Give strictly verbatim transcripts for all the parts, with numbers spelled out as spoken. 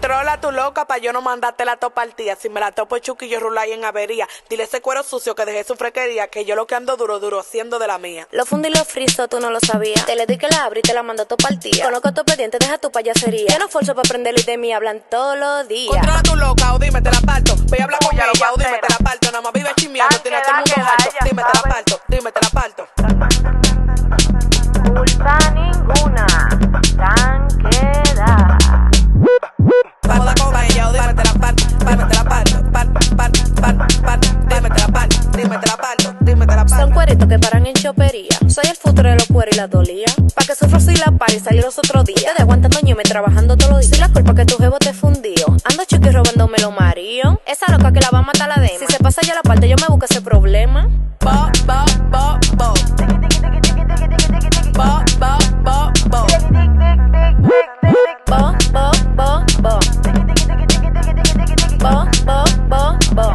Controla tu loca pa' yo no mandarte la topartía. Si me la topo Chucky yo rulay en avería. Dile ese cuero sucio que dejé su frequería, que yo lo que ando duro, duro, haciendo de la mía. Lo fundí y lo friso, tú no lo sabías. Te le di que la abrí y te la mando topartía. Conozco tu expediente, deja tu payasería. Yo no forzo pa' aprenderlo y de mí hablan todos los días. Controla tu loca o dime te la parto. Voy a hablar con ella o dime te la parto. Nada más vive chismeando, tiene a todo el mundo alto. Dime te la parto, dime te la parto. Culpa ninguna, tranquila. Vamos a con ella o dime te la parto. Dime te la parto, parto, parto, parto, parto. Dime te la parto, dime te la parto, dime te la parto. Son cueritos que paran en chopería. Soy el futuro de los cueros y la dolía. Pa' que sufro si la par y salí los otros días. Te aguantando ñeme trabajando todos los días. Soy la culpa que tu jevo te fundió. Ando Chucky robándome los maridos. Esa loca que la va a matar la dema. Si se pasa ya la parte yo me busco ese problema. Bo, bo, bo, bo. Bo, bo, bo, bo. Bo, bo, bo, bo. Bo, bo, bo, bo.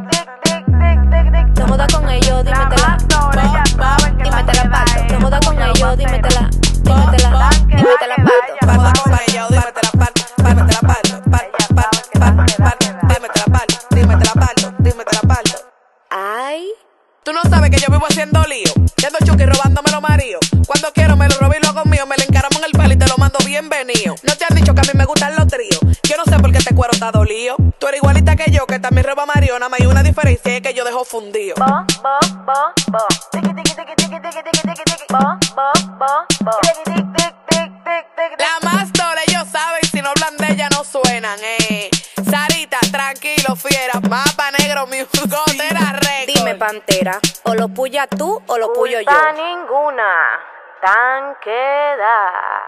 No jodas con ellos, dímetela. Dímetela parto. No jodas con ellos, dímetela. Dímetela, dímetela parto. Vamos a con ella o dime te la parto. Dime te la parto, parto, parto, parto, parto. Dime te la parto, dime te la parto, dime te la parto. Ay. Tú no sabes que yo vivo haciendo lío. Que ando Chucky robándome los maridos. Cuando quiero me lo robo y lo hago mío. Me le encaramo en el pelo y te lo mando bienvenido. No te han dicho que a mí me gustan los tríos. Yo no sé por qué este cuero está dolido. Tú eres igualita que yo, que también roba marido. Nada más hay una diferencia, es que yo dejo fundido. Bo, bo, bo, bo. Tiki, tiki, tiki, tiki, tiki, tiki, tiki, tiki. Bo, bo, bo, bo. Tiki, tiki, tiki, tiki, tiki, tiki. La más dole, ellos saben, si no hablan de ella no suenan, eh. Sarita, tranquilo, fiera. Mapa negro, mi gotera récord. Dime, pantera, o lo puya tú o lo puyo yo. Culpa ninguna, tan queda.